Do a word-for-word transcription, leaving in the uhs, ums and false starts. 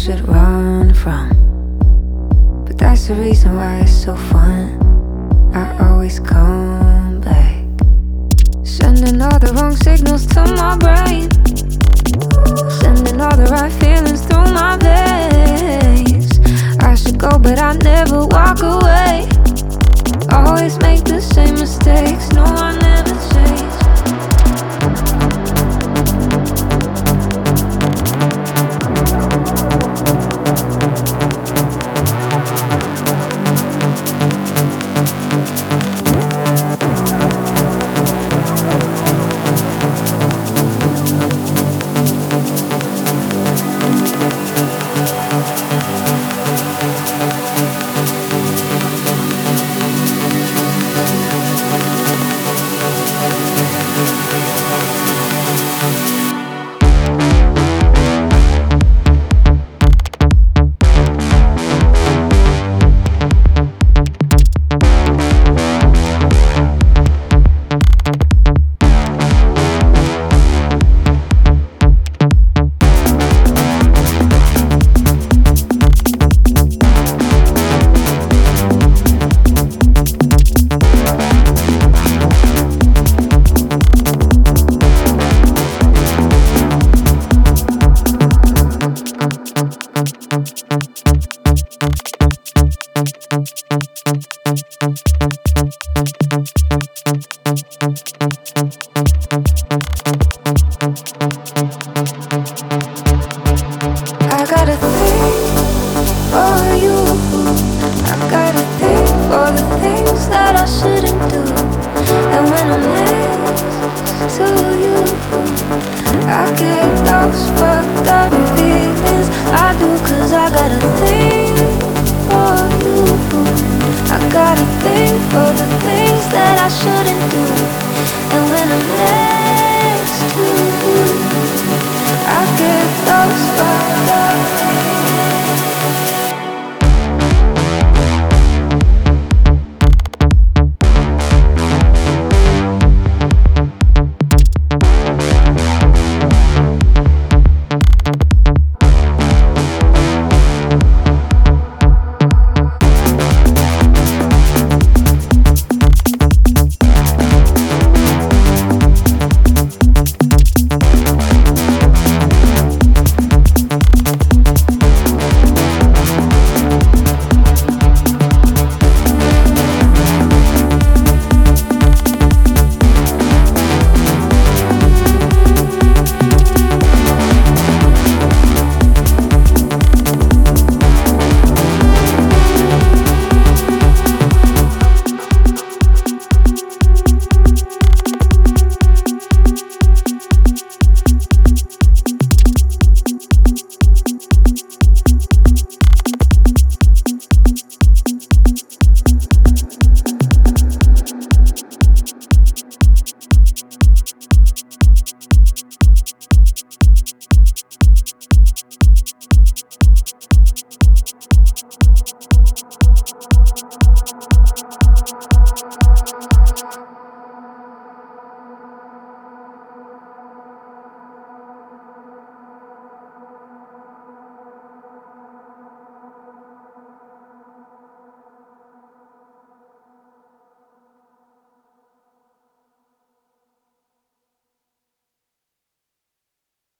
should run from, but that's the reason why it's so fun. I always come back, sending all the wrong signals to my brain, sending all the right feelings through my veins. I should go, but I never walk away. Always make the same mistakes, no, I never change. I got a thing for you. I got a thing for the things that I shouldn't do. And when I'm next to you, I get those fucked up feelings. I do, cause I got a thing for you. I got a thing for the things that I shouldn't do. And when I'm next to you, I get those fucked up